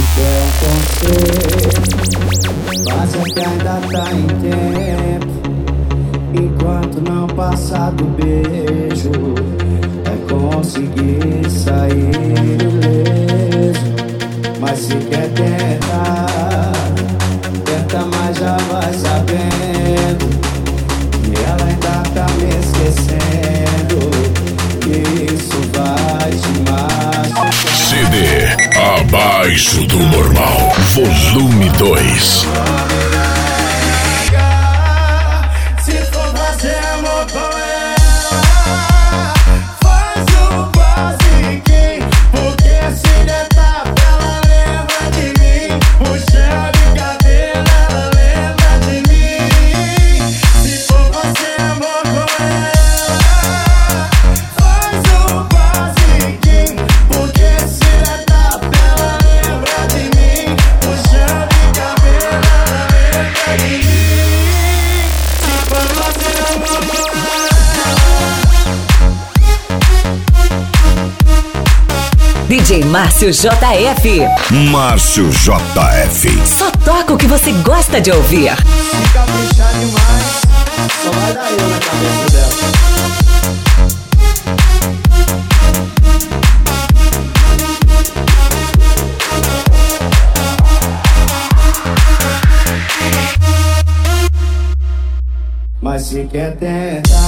quer um conselho, mas é que ainda tá em tempo. Enquanto não passar do beijo, é conseguir sair ileso. Mas se quer tentar, tenta, mas já vai sabendo que ela ainda tá me esquecendo. Isso vai te machucar. CD Abaixo do Normal, volume 2. Se for fazer amor com ela, faz o basiquinho, porque se der tapa ela lembra de mim. Puxa de cabelo ela lembra de mim. Se for fazer amor com ela, faz o basiquinho, porque se der tapa ela lembra de mim. Puxa de cabelo ela lembra de mim. DJ Márcio JF. Márcio JF. Só toca o que você gosta de ouvir. Se caprichar demais, só vai dar eu na cabeça dela. Mas se quer tentar,